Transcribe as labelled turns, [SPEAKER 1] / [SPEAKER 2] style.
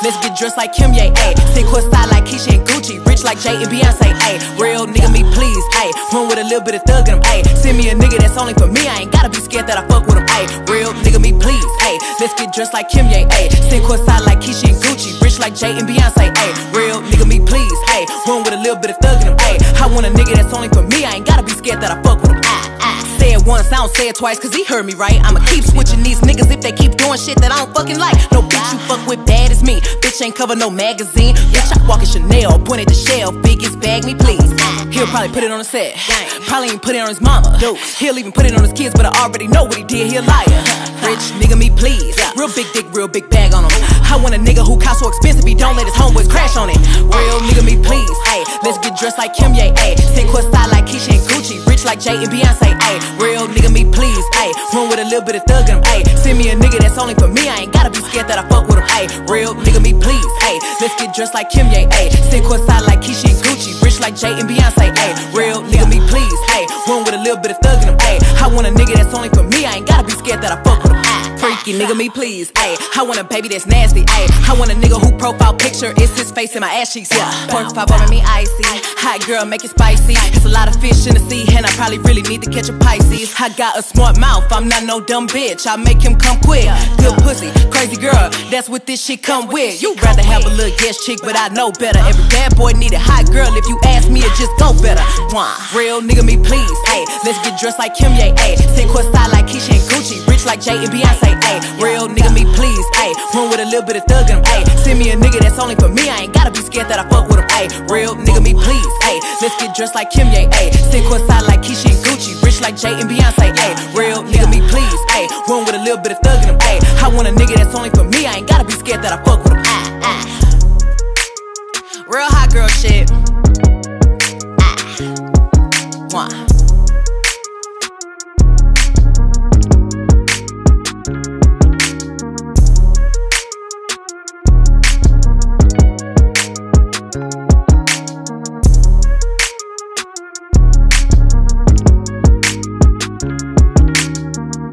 [SPEAKER 1] let's get dressed like Kim Ye, ayy. Sit courtside like Keisha and Gucci, rich like Jay and Beyonce, ayy. Real nigga me please, ayy. Run with a little bit of thug in him, ayy. Send me a nigga that's only for me, I ain't gotta be scared that I fuck with him, ayy. Real nigga me please, ayy. Let's get dressed like Kim Ye, ayy. Sit courtside like Keisha and Gucci, rich like Jay and Beyonce, ayy. Real nigga me please, ayy. Run with a little bit of thug in him, ayy. I want a nigga that's only for me, I ain't gotta be scared that I fuck with him, Say it once, I don't say it twice, cause he heard me right. I'ma keep switching these niggas if they keep doing shit that I don't fucking like. No bitch you fuck with bad as me. Bitch ain't cover no magazine. Bitch I walk in Chanel, pointed to Shell. Biggest bag me please. He'll probably put it on the set. Probably even put it on his mama. He'll even put it on his kids, but I already know what he did. He a liar. Rich nigga me please. Real big dick, real big bag on him. I want a nigga who cost so expensive he don't let his homeboys crash on it. Real nigga me please. Ayy, let's get dressed like Kim Ye. Ayy, sit courtside like Keisha and Gucci, rich like Jay and Beyonce. Ayy, real nigga me please. Ayy, run with a little bit of thug in him. Ayy, send me a nigga that's only for me, I ain't gotta be scared that I fuck with him. Ayy, real nigga me please. Ayy, let's get dressed like Kim Ye. Ayy, sit courtside like Keisha and Gucci, rich like Jay and Beyonce. Ayy, real nigga me please. Ayy, run with a little bit of thug in him. Ayy, I want a nigga that's only for me, I ain't gotta be scared that I fuck with him. Freaky nigga me please, ayy. I want a baby that's nasty, ayy. I want a nigga who profile picture is his face in my ass cheeks, yeah. Pork pop over me icy, hot girl make it spicy. It's a lot of fish in the sea and I probably really need to catch a Pisces. I got a smart mouth, I'm not no dumb bitch. I make him come quick, good pussy, crazy girl. That's what this shit come with. You rather have a little yes chick, but I know better. Every bad boy need a hot girl. If you ask me, it just go better. Real nigga me please, ayy. Let's get dressed like Kim Ye, ayy. Sit courtside like Keisha and Gucci, rich like Jay and Beyonce. Ayy, real nigga me please, ayy. Run with a little bit of thug in him, ayy. Send me a nigga that's only for me, I ain't gotta be scared that I fuck with him, ayy. Real nigga me please, ayy. Let's get dressed like Kim Ye, ayy. Sit courtside like Keisha and Gucci, rich like Jay and Beyonce, ayy. Real nigga me please, ayy. Run with a little bit of thug in him, ayy. I want a nigga that's only for me, I ain't gotta be scared that I fuck with him, Real hot girl shit.